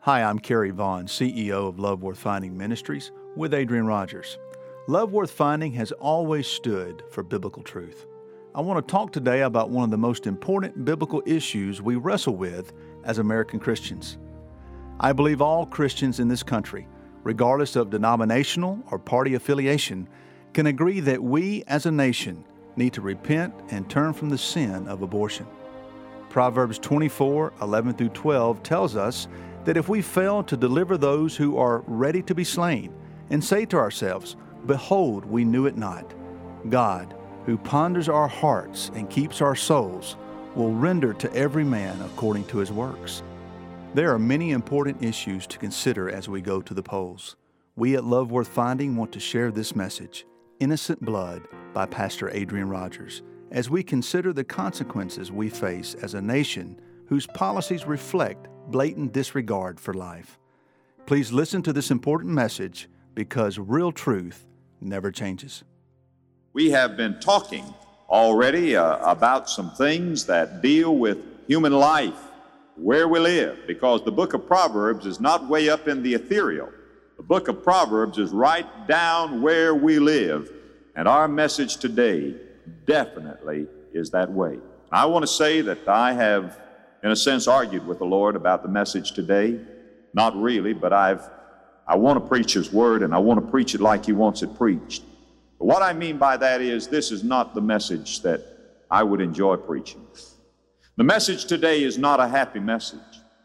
Hi, I'm Kerry Vaughn, CEO of Love Worth Finding Ministries with Adrian Rogers. Love Worth Finding has always stood for biblical truth. I want to talk today about one of the most important biblical issues we wrestle with as American Christians. I believe all Christians in this country, regardless of denominational or party affiliation, can agree that we as a nation need to repent and turn from the sin of abortion. Proverbs 24:11-12 tells us that if we fail to deliver those who are ready to be slain and say to ourselves, "Behold, we knew it not," God, who ponders our hearts and keeps our souls, will render to every man according to his works. There are many important issues to consider as we go to the polls. We at Love Worth Finding want to share this message, Innocent Blood, by Pastor Adrian Rogers, as we consider the consequences we face as a nation whose policies reflect blatant disregard for life. Please listen to this important message because real truth never changes. We have been talking already about some things that deal with human life, where we live, because the book of Proverbs is not way up in the ethereal. The book of Proverbs is right down where we live, and our message today definitely is that way. I want to say that I have, in a sense, argued with the Lord about the message today. Not really, but I want to preach His Word, and I want to preach it like He wants it preached. But what I mean by that is this is not the message that I would enjoy preaching. The message today is not a happy message.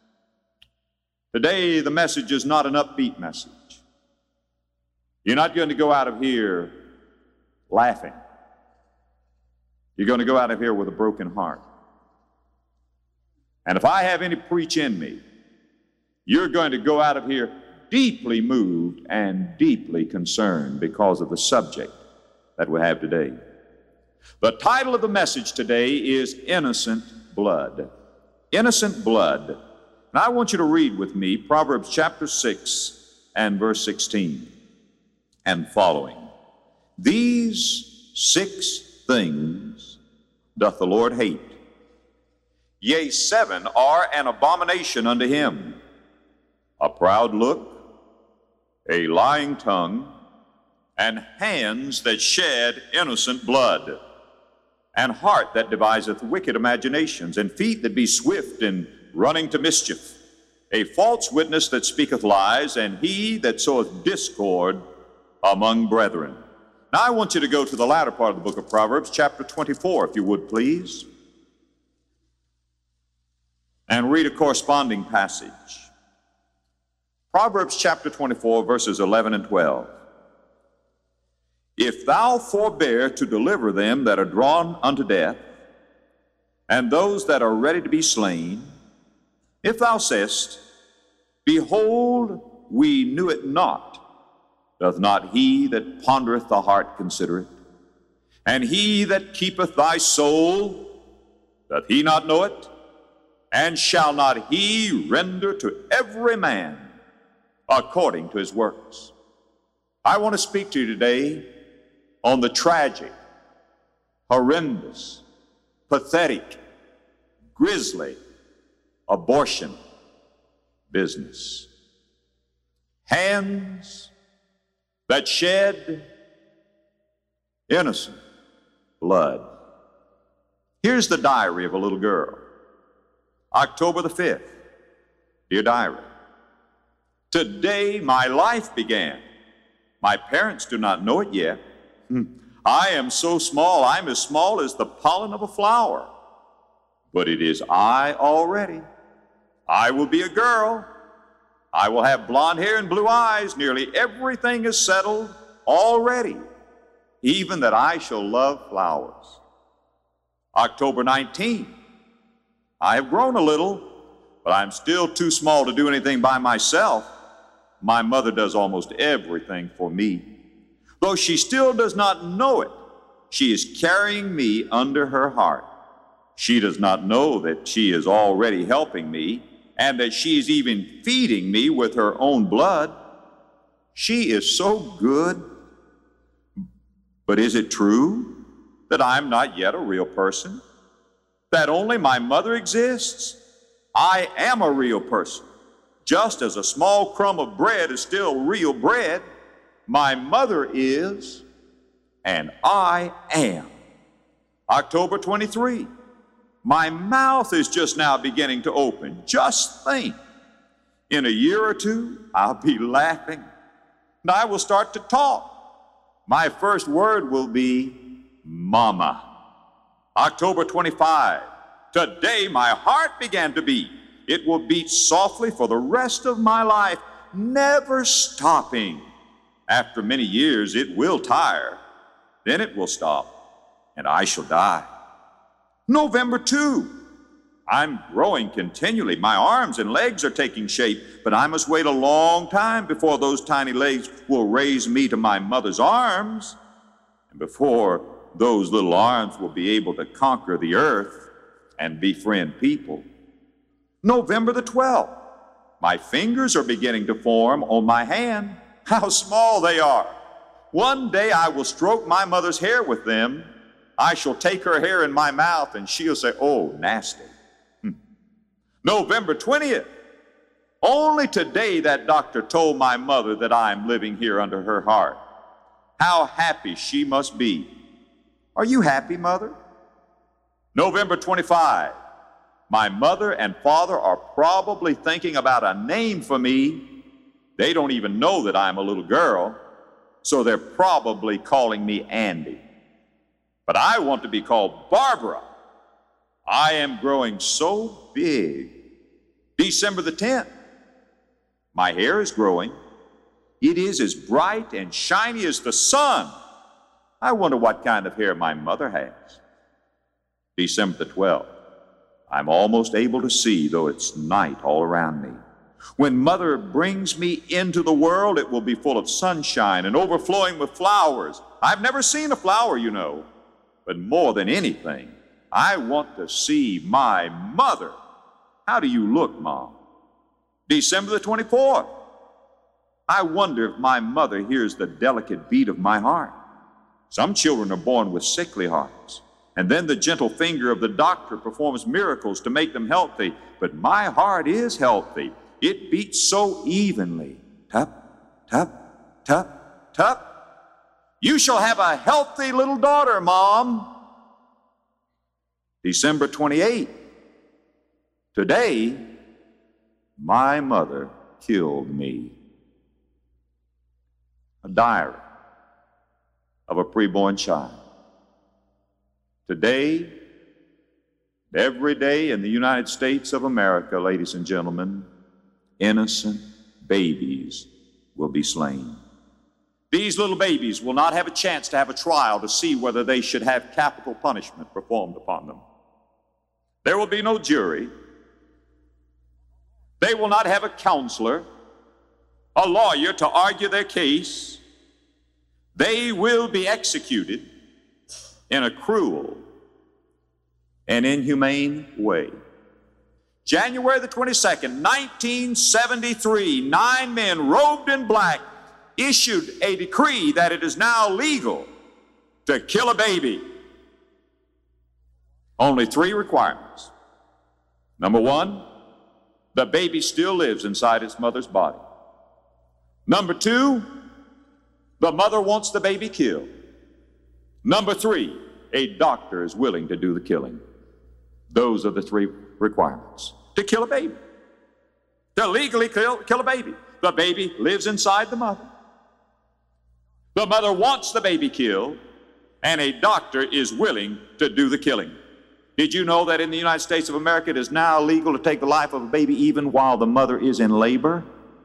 Today, the message is not an upbeat message. You're not going to go out of here laughing. You're going to go out of here with a broken heart. And if I have any preach in me, you're going to go out of here deeply moved and deeply concerned because of the subject that we have today. The title of the message today is Innocent Blood. Innocent Blood. And I want you to read with me Proverbs chapter 6 and verse 16 and following. These 6 things doth the Lord hate. Yea, 7 are an abomination unto him: a proud look, a lying tongue, and hands that shed innocent blood, and heart that deviseth wicked imaginations, and feet that be swift in running to mischief, a false witness that speaketh lies, and he that soweth discord among brethren. Now I want you to go to the latter part of the book of Proverbs, chapter 24, if you would please, and read a corresponding passage. Proverbs chapter 24, verses 11 and 12. If thou forbear to deliver them that are drawn unto death, and those that are ready to be slain, if thou sayest, Behold, we knew it not, doth not he that pondereth the heart consider it? And he that keepeth thy soul, doth he not know it? And shall not he render to every man according to his works? I want to speak to you today on the tragic, horrendous, pathetic, grisly abortion business. Hands that shed innocent blood. Here's the diary of a little girl. October the 5th. Dear diary, today my life began. My parents do not know it yet. I am so small, I'm as small as the pollen of a flower. But it is I already. I will be a girl. I will have blonde hair and blue eyes. Nearly everything is settled already, even that I shall love flowers. October 19th. I have grown a little, but I'm still too small to do anything by myself. My mother does almost everything for me. Though she still does not know it, she is carrying me under her heart. She does not know that she is already helping me and that she is even feeding me with her own blood. She is so good. But is it true that I'm not yet a real person? That only my mother exists? I am a real person. Just as a small crumb of bread is still real bread, my mother is, and I am. October 23. My mouth is just now beginning to open. Just think. In a year or two, I'll be laughing, and I will start to talk. My first word will be Mama. October 25. Today my heart began to beat. It will beat softly for the rest of my life, never stopping. After many years, it will tire. Then it will stop, and I shall die. November 2. I'm growing continually. My arms and legs are taking shape, but I must wait a long time before those tiny legs will raise me to my mother's arms, and before those little arms will be able to conquer the earth and befriend people. November the 12th. My fingers are beginning to form on my hand. How small they are. One day I will stroke my mother's hair with them. I shall take her hair in my mouth, and she'll say, "Oh, nasty." November 20th. Only today that doctor told my mother that I'm living here under her heart. How happy she must be. Are you happy, Mother? November 25. My mother and father are probably thinking about a name for me. They don't even know that I'm a little girl, so they're probably calling me Andy. But I want to be called Barbara. I am growing so big. December the 10th. My hair is growing. It is as bright and shiny as the sun. I wonder what kind of hair my mother has. December the 12th. I'm almost able to see, though it's night all around me. When Mother brings me into the world, it will be full of sunshine and overflowing with flowers. I've never seen a flower, you know. But more than anything, I want to see my mother. How do you look, Mom? December the 24th. I wonder if my mother hears the delicate beat of my heart. Some children are born with sickly hearts, and then the gentle finger of the doctor performs miracles to make them healthy. But my heart is healthy. It beats so evenly. Tup, tup, tup, tup. You shall have a healthy little daughter, Mom. December 28th. Today, my mother killed me. A diary of a preborn child. Today, every day in the United States of America, ladies and gentlemen, innocent babies will be slain. These little babies will not have a chance to have a trial to see whether they should have capital punishment performed upon them. There will be no jury. They will not have a counselor, a lawyer to argue their case. They will be executed in a cruel and inhumane way. January the 22nd, 1973, 9 men robed in black issued a decree that it is now legal to kill a baby. Only 3 requirements. Number 1, the baby still lives inside its mother's body. Number 2, the mother wants the baby killed. Number 3, a doctor is willing to do the killing. Those are the 3 requirements to kill a baby. To legally kill a baby. The baby lives inside the mother. The mother wants the baby killed, and a doctor is willing to do the killing. Did you know that in the United States of America it is now legal to take the life of a baby even while the mother is in labor?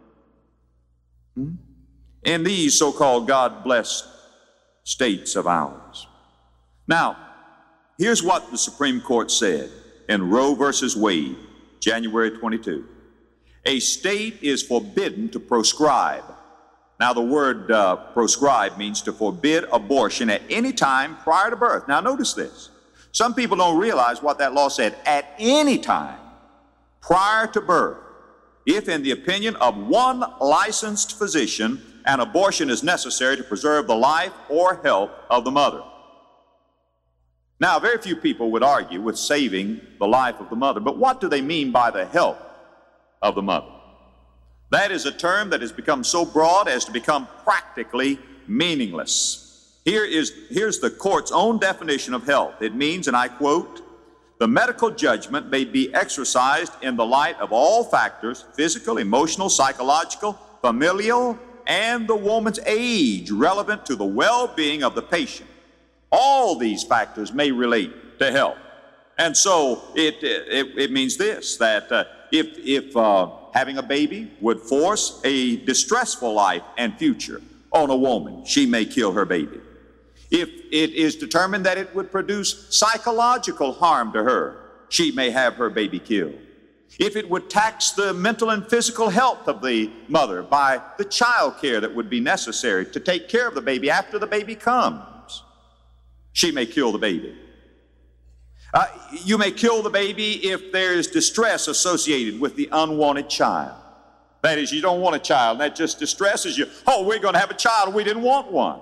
In these so-called God-blessed states of ours. Now, here's what the Supreme Court said in Roe versus Wade, January 22. A state is forbidden to proscribe. Now, the word proscribe means to forbid abortion at any time prior to birth. Now, notice this. Some people don't realize what that law said. At any time prior to birth, if in the opinion of one licensed physician, an abortion is necessary to preserve the life or health of the mother. Now, very few people would argue with saving the life of the mother, but what do they mean by the health of the mother? That is a term that has become so broad as to become practically meaningless. Here's the court's own definition of health. It means, and I quote, "The medical judgment may be exercised in the light of all factors, physical, emotional, psychological, familial, and the woman's age relevant to the well-being of the patient. All these factors may relate to health." And so it means this, that if having a baby would force a distressful life and future on a woman, she may kill her baby. If it is determined that it would produce psychological harm to her, she may have her baby killed. If it would tax the mental and physical health of the mother by the child care that would be necessary to take care of the baby after the baby comes, she may kill the baby. You may kill the baby if there's distress associated with the unwanted child. That is, you don't want a child, and that just distresses you. Oh, we're going to have a child, and we didn't want one.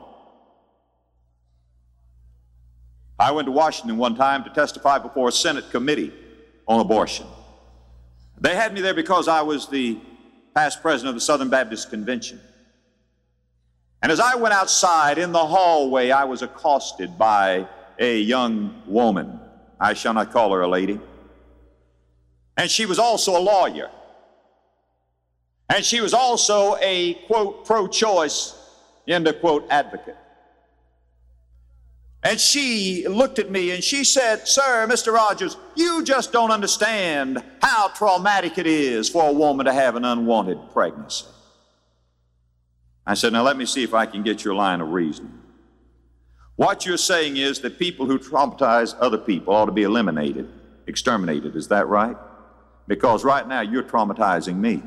I went to Washington one time to testify before a Senate committee on abortion. They had me there because I was the past president of the Southern Baptist Convention. And as I went outside in the hallway, I was accosted by a young woman. I shall not call her a lady. And she was also a lawyer. And she was also a, quote, pro-choice, end of quote, advocate. And she looked at me and she said, "Sir, Mr. Rogers, you just don't understand how traumatic it is for a woman to have an unwanted pregnancy." I said, "Now let me see if I can get your line of reasoning. What you're saying is that people who traumatize other people ought to be eliminated, exterminated. Is that right? Because right now you're traumatizing me."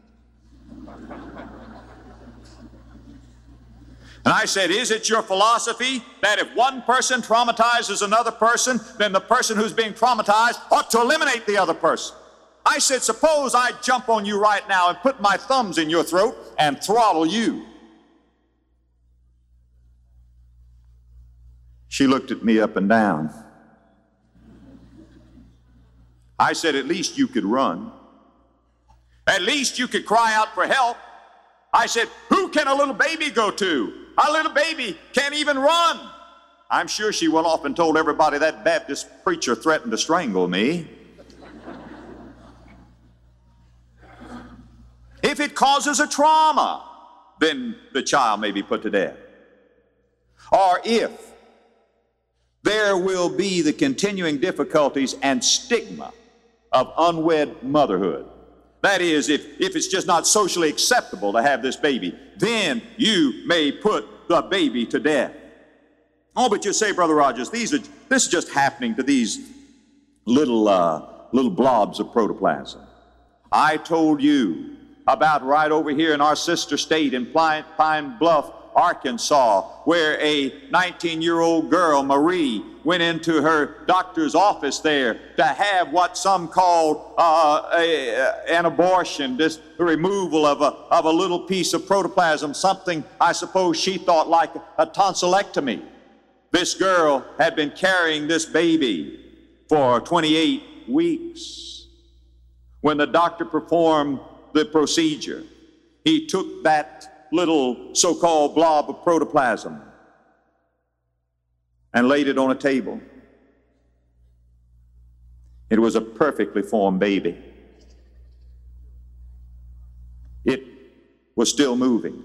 And I said, "Is it your philosophy that if one person traumatizes another person, then the person who's being traumatized ought to eliminate the other person?" I said, "Suppose I jump on you right now and put my thumbs in your throat and throttle you." She looked at me up and down. I said, "At least you could run. At least you could cry out for help." I said, "Who can a little baby go to? A little baby can't even run." I'm sure she went off and told everybody that Baptist preacher threatened to strangle me. If it causes a trauma, then the child may be put to death. Or if there will be the continuing difficulties and stigma of unwed motherhood. That is, if it's just not socially acceptable to have this baby, then you may put the baby to death. Oh, but you say, Brother Rogers, this is just happening to these little blobs of protoplasm. I told you about right over here in our sister state in Pine Bluff, Arkansas, where a 19-year-old girl, Marie, went into her doctor's office there to have what some called an abortion, this removal of a little piece of protoplasm, something I suppose she thought like a tonsillectomy. This girl had been carrying this baby for 28 weeks. When the doctor performed the procedure, he took that little so-called blob of protoplasm and laid it on a table. It was a perfectly formed baby. It was still moving.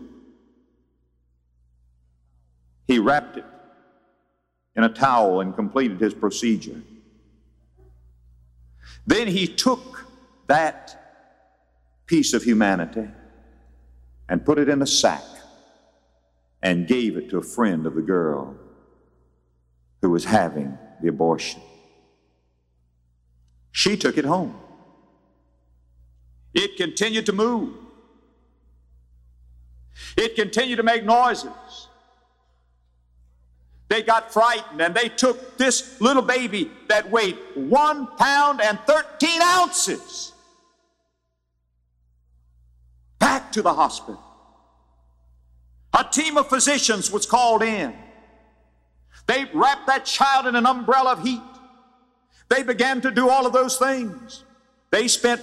He wrapped it in a towel and completed his procedure. Then he took that piece of humanity and put it in a sack and gave it to a friend of the girl who was having the abortion. She took it home. It continued to move. It continued to make noises. They got frightened and they took this little baby that weighed 1 pound and 13 ounces back to the hospital. A team of physicians was called in. They wrapped that child in an umbrella of heat. They began to do all of those things. They spent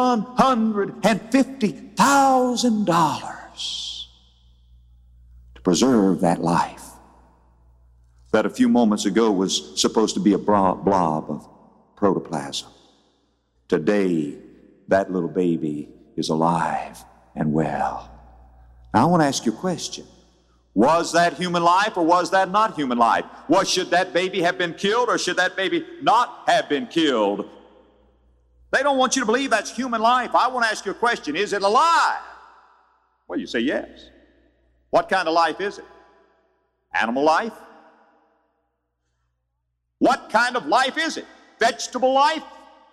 $150,000 to preserve that life that a few moments ago was supposed to be a blob of protoplasm. Today, that little baby is alive and well. Now, I want to ask you a question. Was that human life or was that not human life? Should that baby have been killed or should that baby not have been killed? They don't want you to believe that's human life. I want to ask you a question. Is it alive? Well, you say yes. What kind of life is it? Animal life? What kind of life is it? Vegetable life?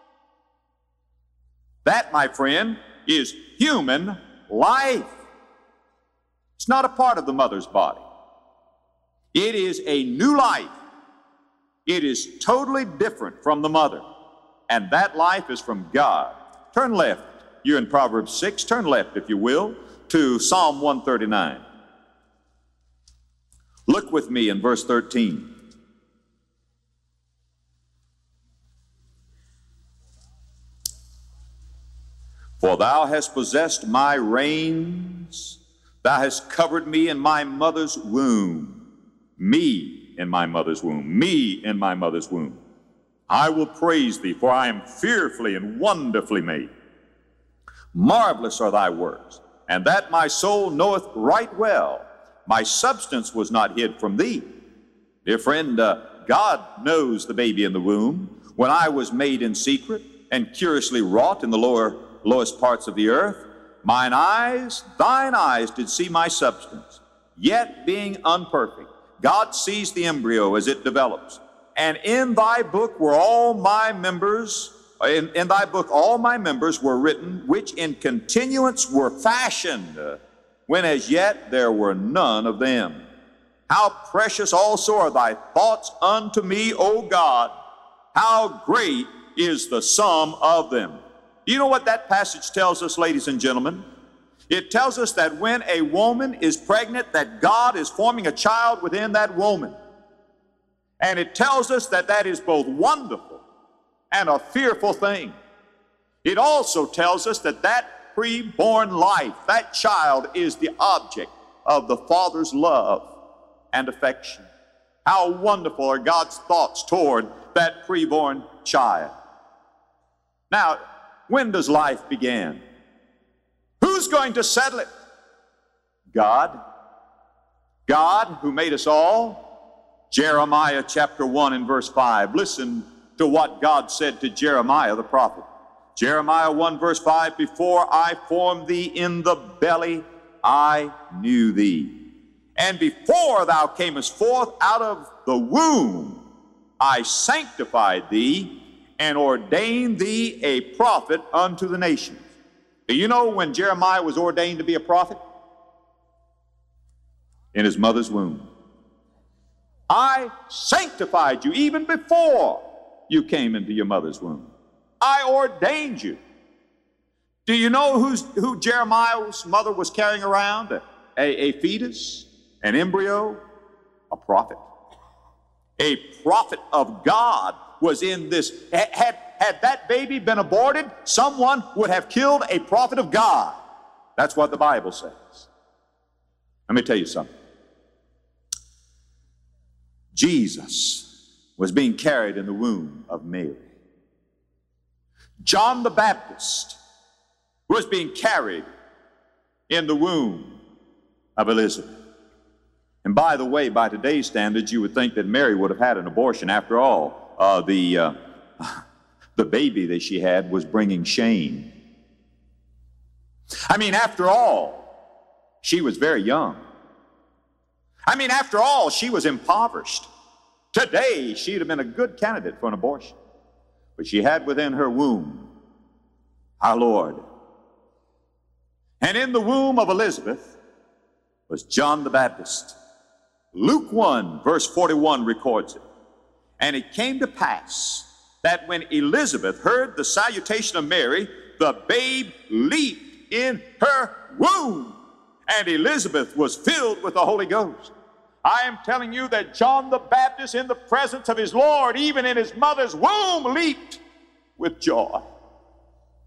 That, my friend, is human life. It's not a part of the mother's body. It is a new life. It is totally different from the mother. And that life is from God. Turn left. You're in Proverbs 6. Turn left, if you will, to Psalm 139. Look with me in verse 13. For thou hast possessed my reins, thou hast covered me in my mother's womb. Me in my mother's womb. Me in my mother's womb. I will praise thee, for I am fearfully and wonderfully made. Marvelous are thy works, and that my soul knoweth right well. My substance was not hid from thee. Dear friend, God knows the baby in the womb. When I was made in secret and curiously wrought in the lowest parts of the earth, thine eyes did see my substance. Yet being unperfect, God sees the embryo as it develops. And in thy book were all my members, in thy book all my members were written, which in continuance were fashioned, when as yet there were none of them. How precious also are thy thoughts unto me, O God! How great is the sum of them! You know what that passage tells us, ladies and gentlemen? It tells us that when a woman is pregnant, that God is forming a child within that woman. And it tells us that that is both wonderful and a fearful thing. It also tells us that that pre-born life, that child, is the object of the Father's love and affection. How wonderful are God's thoughts toward that pre-born child. Now, when does life begin? Who's going to settle it? God. God, who made us all. Jeremiah chapter 1 and verse 5. Listen to what God said to Jeremiah the prophet. Jeremiah 1 verse 5, before I formed thee in the belly, I knew thee. And before thou camest forth out of the womb, I sanctified thee and ordained thee a prophet unto the nations. Do you know when Jeremiah was ordained to be a prophet? In his mother's womb. I sanctified you even before you came into your mother's womb. I ordained you. Do you know who Jeremiah's mother was carrying around? A fetus, an embryo, a prophet. A prophet of God was in this. Had that baby been aborted, someone would have killed a prophet of God. That's what the Bible says. Let me tell you something. Jesus was being carried in the womb of Mary. John the Baptist was being carried in the womb of Elizabeth. And by the way, by today's standards, you would think that Mary would have had an abortion. After all, the baby that she had was bringing shame. I mean, after all, she was very young. I mean, after all, she was impoverished. Today, she'd have been a good candidate for an abortion. But she had within her womb our Lord. And in the womb of Elizabeth was John the Baptist. Luke 1, verse 41 records it. And it came to pass that when Elizabeth heard the salutation of Mary, the babe leaped in her womb, and Elizabeth was filled with the Holy Ghost. I am telling you that John the Baptist, in the presence of his Lord, even in his mother's womb, leaped with joy.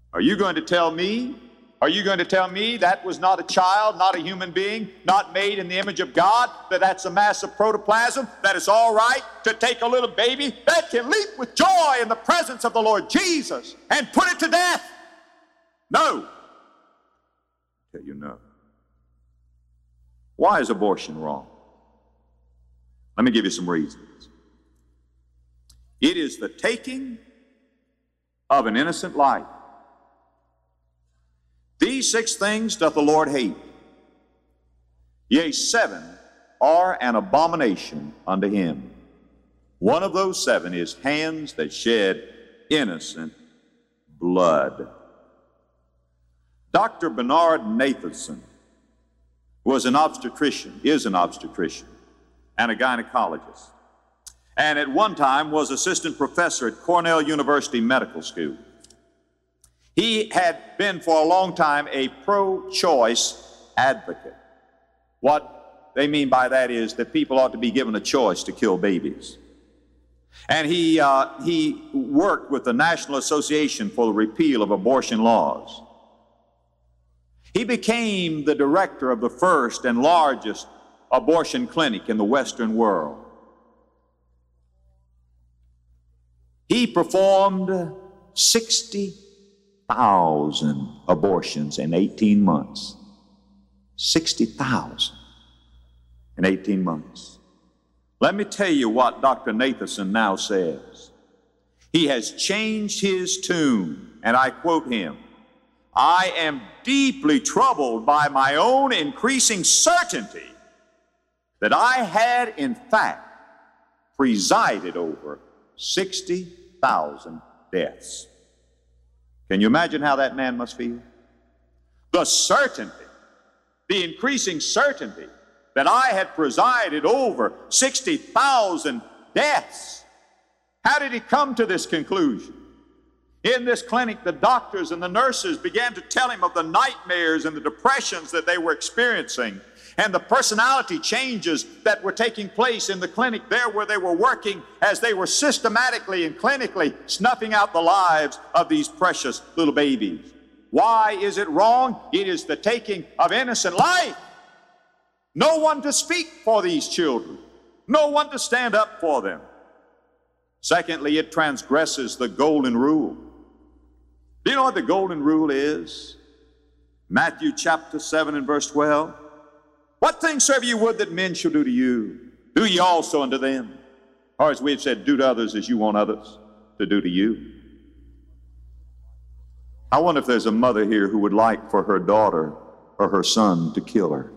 Are you going to tell me? Are you going to tell me that was not a child, not a human being, not made in the image of God, that that's a mass of protoplasm, that it's all right to take a little baby that can leap with joy in the presence of the Lord Jesus and put it to death? No. I tell you no. Why is abortion wrong? Let me give you some reasons. It is the taking of an innocent life. These 6 things doth the Lord hate. Yea, 7 are an abomination unto him. One of those 7 is hands that shed innocent blood. Dr. Bernard Nathanson was an obstetrician, is an obstetrician, and a gynecologist, and at one time was assistant professor at Cornell University Medical School. He had been for a long time a pro-choice advocate. What they mean by that is that people ought to be given a choice to kill babies. And he worked with the National Association for the Repeal of Abortion Laws. He became the director of the first and largest abortion clinic in the Western world. He performed 60,000 abortions in 18 months. 60,000 in 18 months. Let me tell you what Dr. Nathanson now says. He has changed his tune, and I quote him, "I am deeply troubled by my own increasing certainty that I had, in fact, presided over 60,000 deaths." Can you imagine how that man must feel? The certainty, the increasing certainty that I had presided over 60,000 deaths. How did he come to this conclusion? In this clinic, the doctors and the nurses began to tell him of the nightmares and the depressions that they were experiencing, and the personality changes that were taking place in the clinic there where they were working as they were systematically and clinically snuffing out the lives of these precious little babies. Why is it wrong? It is the taking of innocent life. No one to speak for these children. No one to stand up for them. Secondly, it transgresses the golden rule. Do you know what the golden rule is? Matthew chapter 7 and verse 12. What things soever you would that men shall do to you, do ye also unto them. Or as we have said, do to others as you want others to do to you. I wonder if there's a mother here who would like for her daughter or her son to kill her.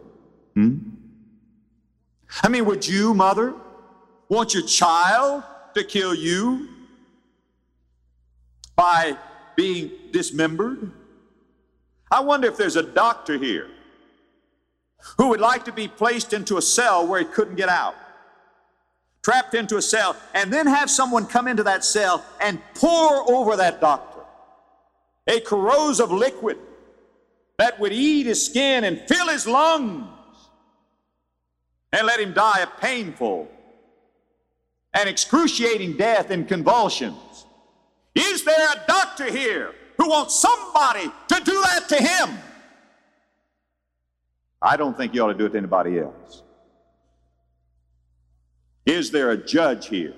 I mean, would you, mother, want your child to kill you by being dismembered? I wonder if there's a doctor here who would like to be placed into a cell where he couldn't get out, trapped into a cell, and then have someone come into that cell and pour over that doctor a corrosive liquid that would eat his skin and fill his lungs and let him die a painful and excruciating death in convulsions. Is there a doctor here who wants somebody to do that to him? I don't think you ought to do it to anybody else. Is there a judge here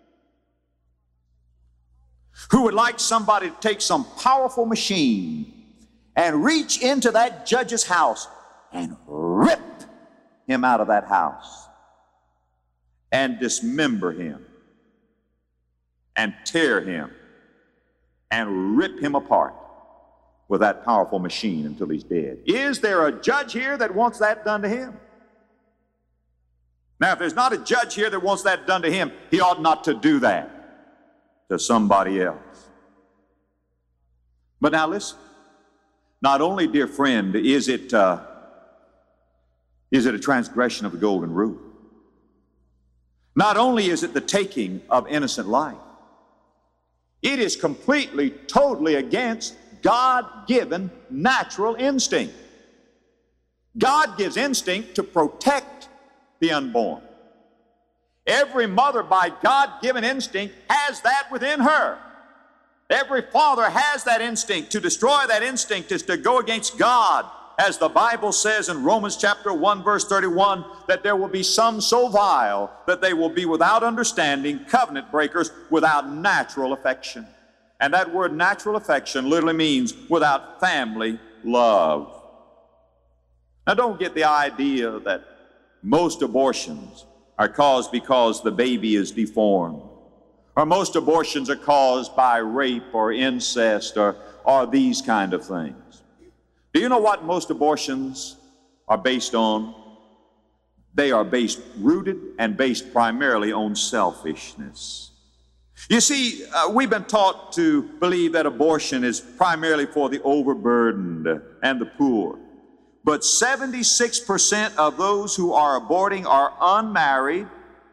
who would like somebody to take some powerful machine and reach into that judge's house and rip him out of that house and dismember him and tear him and rip him apart with that powerful machine until he's dead? Is there a judge here that wants that done to him? Now, if there's not a judge here that wants that done to him, he ought not to do that to somebody else. But now listen, not only, dear friend, is it a transgression of the golden rule, not only is it the taking of innocent life, it is completely, totally against God-given natural instinct. God gives instinct to protect the unborn. Every mother, by God-given instinct, has that within her. Every father has that instinct. To destroy that instinct is to go against God. As the Bible says in Romans chapter 1, verse 31, that there will be some so vile that they will be without understanding, covenant breakers, without natural affection. And that word natural affection literally means without family love. Now don't get the idea that most abortions are caused because the baby is deformed, or most abortions are caused by rape or incest or these kind of things. Do you know what most abortions are based on? They are rooted and based primarily on selfishness. You see, we've been taught to believe that abortion is primarily for the overburdened and the poor. But 76% of those who are aborting are unmarried.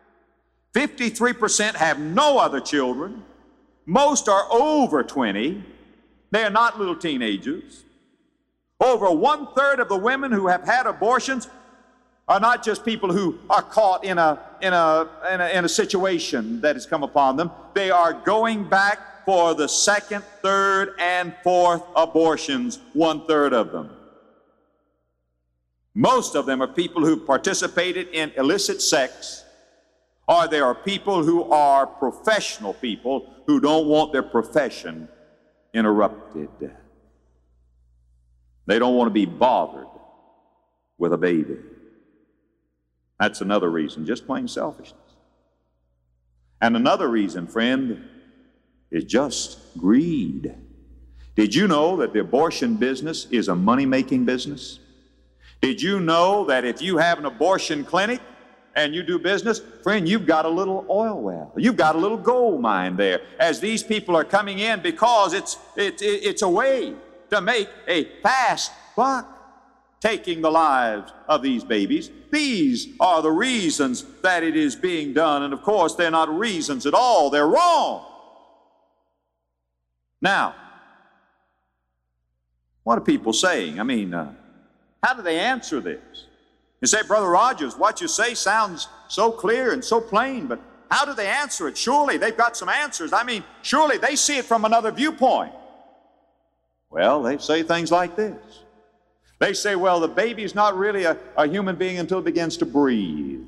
53% have no other children. Most are over 20. They are not little teenagers. Over 1/3 of the women who have had abortions are not just people who are caught in a situation that has come upon them. They are going back for the second, third, and fourth abortions, 1/3 of them. Most of them are people who participated in illicit sex, or they are people who are professional people who don't want their profession interrupted. They don't want to be bothered with a baby. That's another reason, just plain selfishness. And another reason, friend, is just greed. Did you know that the abortion business is a money-making business? Did you know that if you have an abortion clinic and you do business, friend, you've got a little oil well. You've got a little gold mine there as these people are coming in because it's a way to make a fast buck taking the lives of these babies. These are the reasons that it is being done, and of course they're not reasons at all. They're wrong. Now, what are people saying? I mean, how do they answer this? You say, Brother Rogers, what you say sounds so clear and so plain, but how do they answer it? Surely they've got some answers. I mean, surely they see it from another viewpoint. Well, they say things like this. They say, well, the baby's not really a human being until it begins to breathe.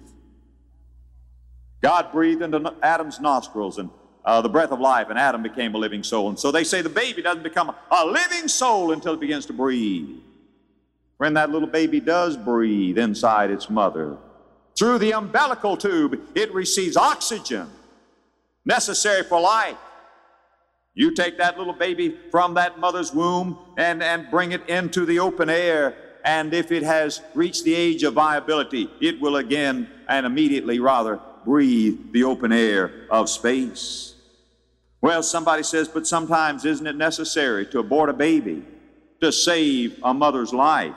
God breathed into Adam's nostrils and the breath of life, and Adam became a living soul. And so they say the baby doesn't become a living soul until it begins to breathe. When that little baby does breathe inside its mother, through the umbilical tube, it receives oxygen necessary for life. You take that little baby from that mother's womb and bring it into the open air, and if it has reached the age of viability, it will again, and immediately rather, breathe the open air of space. Well, somebody says, but sometimes isn't it necessary to abort a baby to save a mother's life?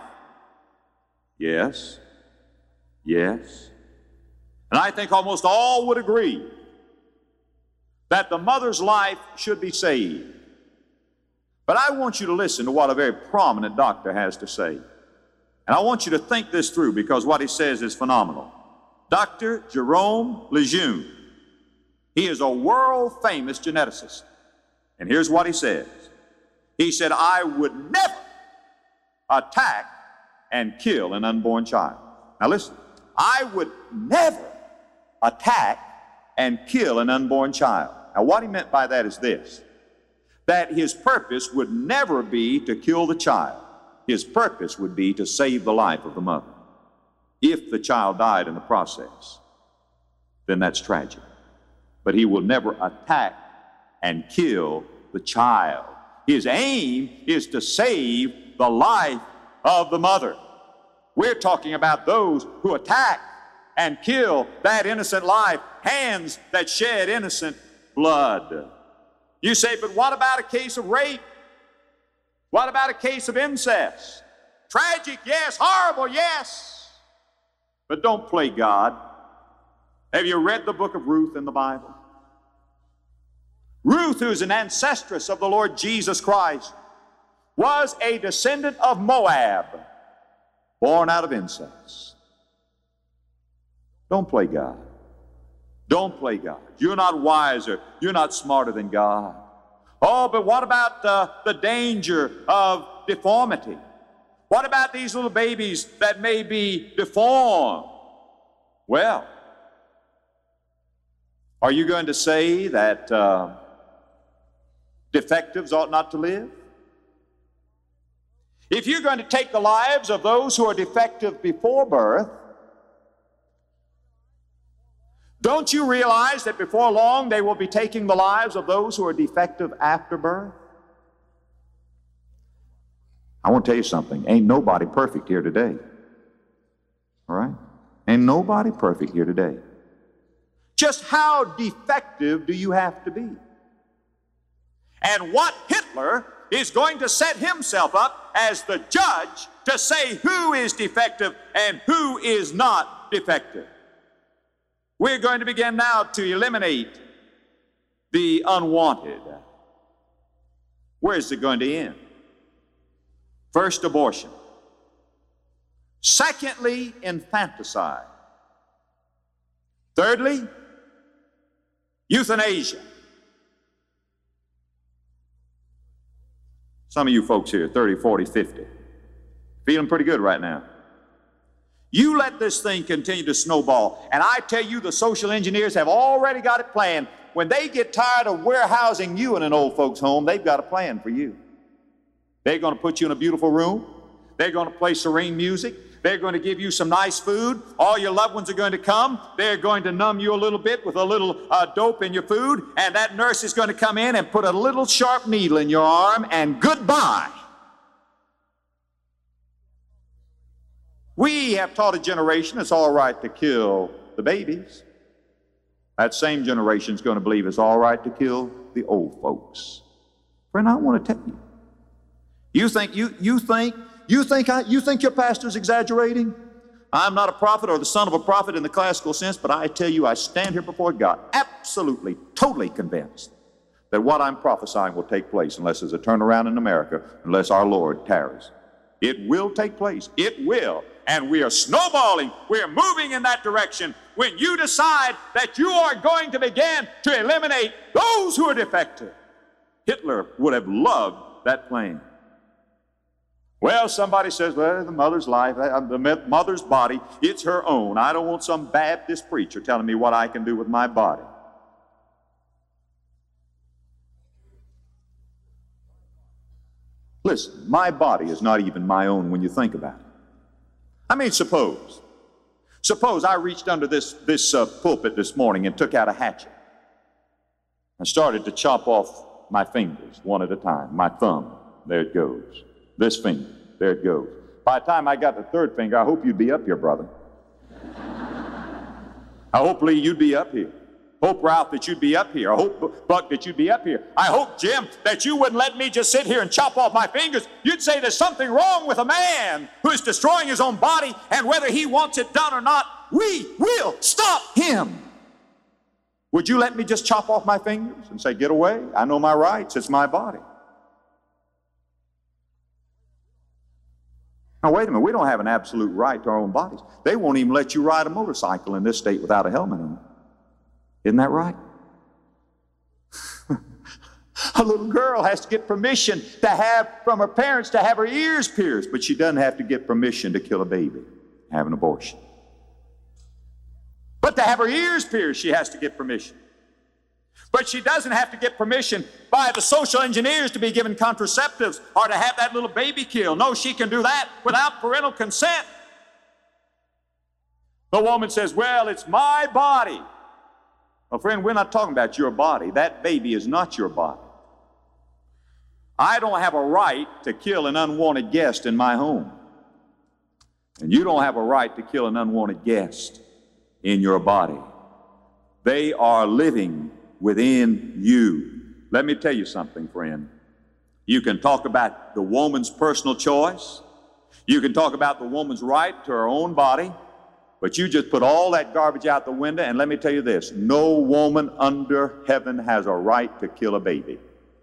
Yes. Yes. And I think almost all would agree that the mother's life should be saved. But I want you to listen to what a very prominent doctor has to say. And I want you to think this through because what he says is phenomenal. Dr. Jerome Lejeune. He is a world-famous geneticist. And here's what he says. He said, I would never attack and kill an unborn child. Now listen, I would never attack and kill an unborn child. Now what he meant by that is this, that his purpose would never be to kill the child. His purpose would be to save the life of the mother. If the child died in the process, then that's tragic. But he will never attack and kill the child. His aim is to save the life of the mother. We're talking about those who attack and kill that innocent life, hands that shed innocent blood. You say, but what about a case of rape? What about a case of incest? Tragic, yes. Horrible, yes. But don't play God. Have you read the book of Ruth in the Bible? Ruth, who's an ancestress of the Lord Jesus Christ, was a descendant of Moab, born out of incest. Don't play God. Don't play God. You're not wiser. You're not smarter than God. Oh, but what about the danger of deformity? What about these little babies that may be deformed? Well, are you going to say that defectives ought not to live? If you're going to take the lives of those who are defective before birth, don't you realize that before long they will be taking the lives of those who are defective after birth? I want to tell you something. Ain't nobody perfect here today. All right? Ain't nobody perfect here today. Just how defective do you have to be? And what Hitler is going to set himself up as the judge to say who is defective and who is not defective. We're going to begin now to eliminate the unwanted. Where is it going to end? First, abortion. Secondly, infanticide. Thirdly, euthanasia. Some of you folks here, 30, 40, 50, feeling pretty good right now. You let this thing continue to snowball, and I tell you the social engineers have already got it planned. When they get tired of warehousing you in an old folks' home, they've got a plan for you. They're going to put you in a beautiful room. They're going to play serene music. They're going to give you some nice food. All your loved ones are going to come. They're going to numb you a little bit with a little dope in your food, and that nurse is going to come in and put a little sharp needle in your arm, and goodbye. We have taught a generation it's all right to kill the babies. That same generation is going to believe it's all right to kill the old folks. Friend, I want to tell you. You think your pastor's exaggerating? I'm not a prophet or the son of a prophet in the classical sense, but I tell you, I stand here before God absolutely, totally convinced that what I'm prophesying will take place unless there's a turnaround in America, unless our Lord tarries. It will take place. It will. And we are snowballing. We are moving in that direction. When you decide that you are going to begin to eliminate those who are defective, Hitler would have loved that plan. Well, somebody says, well, the mother's life, the mother's body, it's her own. I don't want some Baptist preacher telling me what I can do with my body. Listen, my body is not even my own when you think about it. I mean, suppose I reached under this pulpit this morning and took out a hatchet and started to chop off my fingers one at a time. My thumb, there it goes. This finger, there it goes. By the time I got the third finger, I hope you'd be up here, brother. I hope, Lee, you'd be up here. Hope, Ralph, that you'd be up here. I hope, Buck, that you'd be up here. I hope, Jim, that you wouldn't let me just sit here and chop off my fingers. You'd say there's something wrong with a man who is destroying his own body, and whether he wants it done or not, we will stop him. Would you let me just chop off my fingers and say, get away? I know my rights. It's my body. Now, wait a minute. We don't have an absolute right to our own bodies. They won't even let you ride a motorcycle in this state without a helmet on. Isn't that right? A little girl has to get permission to have, from her parents, to have her ears pierced, but she doesn't have to get permission to kill a baby, have an abortion. But to have her ears pierced, she has to get permission. But she doesn't have to get permission by the social engineers to be given contraceptives or to have that little baby killed. No, she can do that without parental consent. The woman says, well, it's my body. Well, friend, we're not talking about your body. That baby is not your body. I don't have a right to kill an unwanted guest in my home. And you don't have a right to kill an unwanted guest in your body. They are living within you. Let me tell you something, friend. You can talk about the woman's personal choice. You can talk about the woman's right to her own body. But you just put all that garbage out the window, and let me tell you this, no woman under heaven has a right to kill a baby.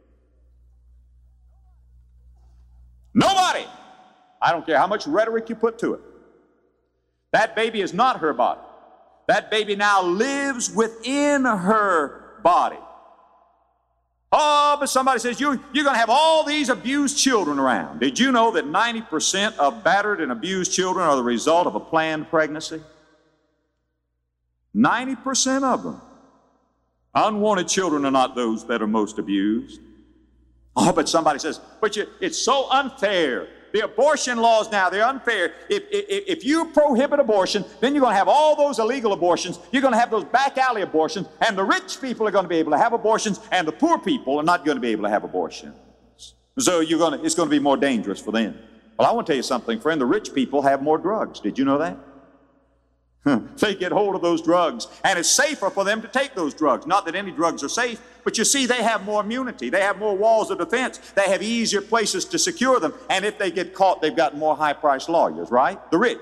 Nobody! I don't care how much rhetoric you put to it. That baby is not her body. That baby now lives within her body. Oh, but somebody says, you're going to have all these abused children around. Did you know that 90% of battered and abused children are the result of a planned pregnancy? 90% of them. Unwanted children are not those that are most abused. Oh, but somebody says, it's so unfair. The abortion laws now, they're unfair. If you prohibit abortion, then you're going to have all those illegal abortions. You're going to have those back alley abortions, and the rich people are going to be able to have abortions, and the poor people are not going to be able to have abortions. So it's going to be more dangerous for them. Well, I want to tell you something, friend. The rich people have more drugs. Did you know that? They get hold of those drugs, and it's safer for them to take those drugs. Not that any drugs are safe, but you see, they have more immunity. They have more walls of defense. They have easier places to secure them. And if they get caught, they've got more high-priced lawyers, right? The rich.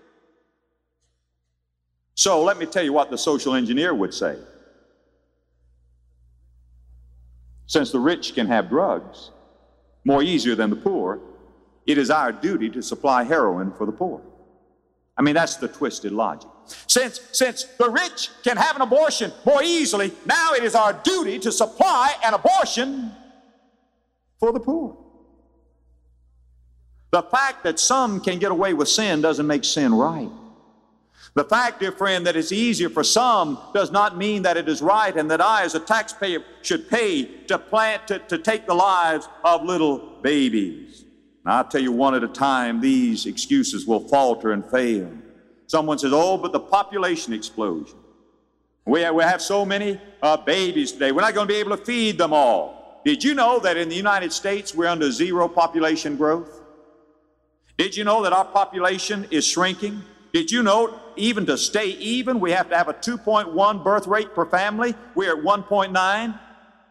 So let me tell you what the social engineer would say. Since the rich can have drugs more easier than the poor, it is our duty to supply heroin for the poor. I mean, that's the twisted logic. Since the rich can have an abortion more easily, now it is our duty to supply an abortion for the poor. The fact that some can get away with sin doesn't make sin right. The fact, dear friend, that it's easier for some does not mean that it is right, and that I, as a taxpayer, should pay to take the lives of little babies. Now, I'll tell you one at a time, these excuses will falter and fail. Someone says, oh, but the population explosion. We have so many babies today. We're not going to be able to feed them all. Did you know that in the United States we're under zero population growth? Did you know that our population is shrinking? Did you know even to stay even we have to have a 2.1 birth rate per family? We're at 1.9.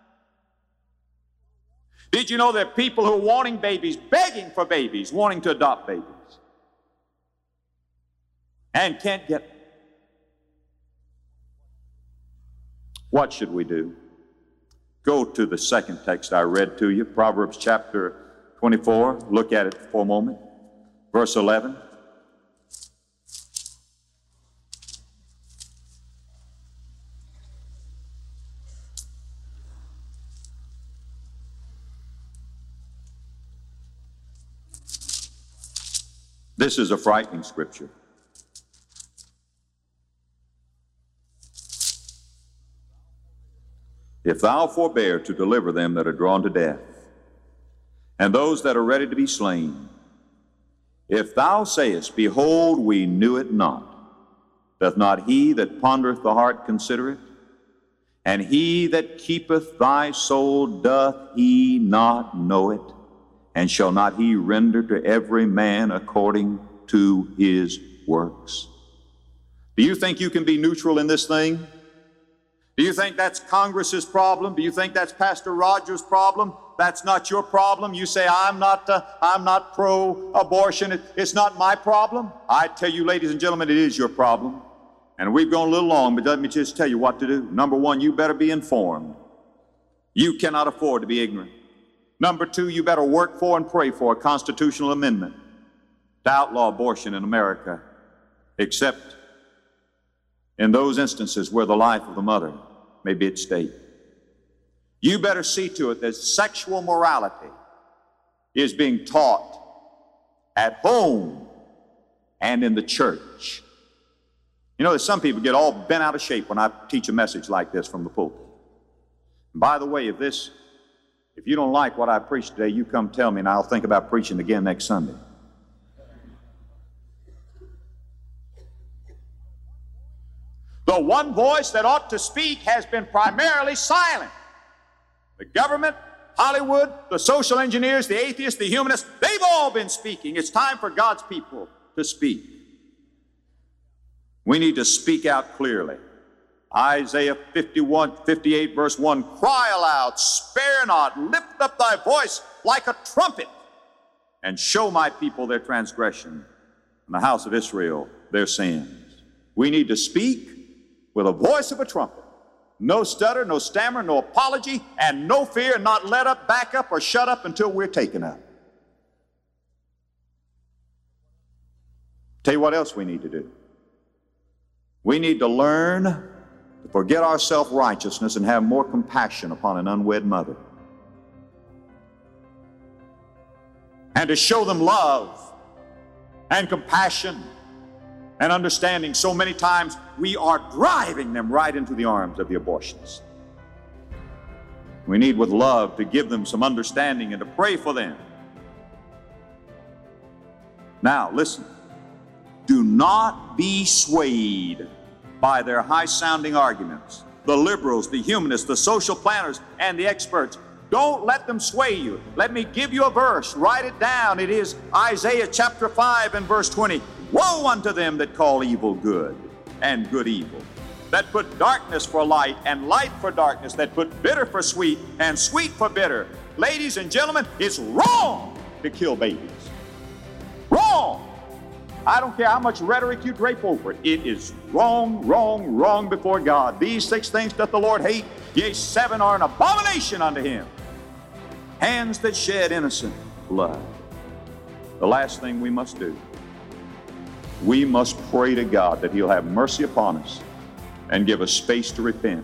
Did you know there are people who are wanting babies, begging for babies, wanting to adopt babies, and can't get them? What should we do? Go to the second text I read to you, Proverbs chapter 24. Look at it for a moment. Verse 11. This is a frightening scripture. If thou forbear to deliver them that are drawn to death, and those that are ready to be slain, if thou sayest, behold, we knew it not, doth not he that pondereth the heart consider it? And he that keepeth thy soul, doth he not know it? And shall not he render to every man according to his works? Do you think you can be neutral in this thing? Do you think that's Congress's problem? Do you think that's Pastor Rogers' problem? That's not your problem. You say, I'm not pro-abortion. It's not my problem. I tell you, ladies and gentlemen, it is your problem. And we've gone a little long, but let me just tell you what to do. Number one, you better be informed. You cannot afford to be ignorant. Number two, you better work for and pray for a constitutional amendment to outlaw abortion in America, except in those instances where the life of the mother may be at stake. You better see to it that sexual morality is being taught at home and in the church. You know, there's some people get all bent out of shape when I teach a message like this from the pulpit. And by the way, if you don't like what I preached today, you come tell me and I'll think about preaching again next Sunday. The one voice that ought to speak has been primarily silent. The government, Hollywood, the social engineers, the atheists, the humanists, they've all been speaking. It's time for God's people to speak. We need to speak out clearly. Isaiah 58, verse 1, cry aloud, spare not, lift up thy voice like a trumpet, and show my people their transgression, and the house of Israel their sins. We need to speak with a voice of a trumpet. No stutter, no stammer, no apology, and no fear, not let up, back up, or shut up until we're taken up. Tell you what else we need to do. We need to learn to forget our self-righteousness and have more compassion upon an unwed mother. and to show them love and compassion and understanding. So many times we are driving them right into the arms of the abortionists. We need with love to give them some understanding and to pray for them. Now, listen. Do not be swayed by their high-sounding arguments. The liberals, the humanists, the social planners, and the experts. Don't let them sway you. Let me give you a verse. Write it down. It is Isaiah chapter 5 and verse 20. Woe unto them that call evil good and good evil, that put darkness for light and light for darkness, that put bitter for sweet and sweet for bitter. Ladies and gentlemen, it's wrong to kill babies. Wrong. I don't care how much rhetoric you drape over it. It is wrong, wrong, wrong before God. These 6 things doth the Lord hate, yea, 7 are an abomination unto him. Hands that shed innocent blood. The last thing we must do, we must pray to God that he'll have mercy upon us and give us space to repent.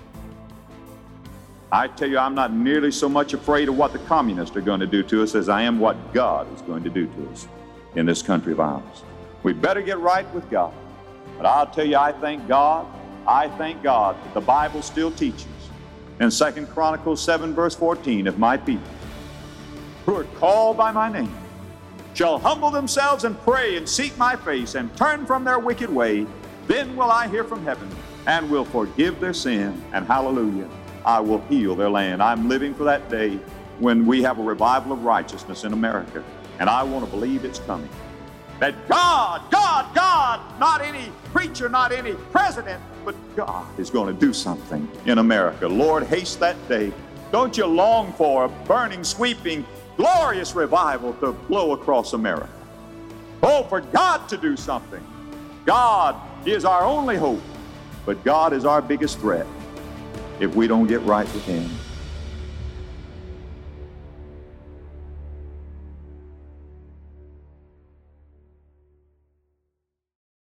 I tell you, I'm not nearly so much afraid of what the communists are going to do to us as I am what God is going to do to us in this country of ours. We better get right with God. But I'll tell you, I thank God that the Bible still teaches in 2 Chronicles 7 verse 14, if my people who are called by my name shall humble themselves and pray and seek my face and turn from their wicked way, then will I hear from heaven and will forgive their sin, and hallelujah, I will heal their land. I'm living for that day when we have a revival of righteousness in America, and I want to believe it's coming. That God, not any preacher, not any president, but God is going to do something in America. Lord, haste that day. Don't you long for a burning, sweeping, glorious revival to blow across America? Oh, for God to do something. God is our only hope, but God is our biggest threat if we don't get right with him.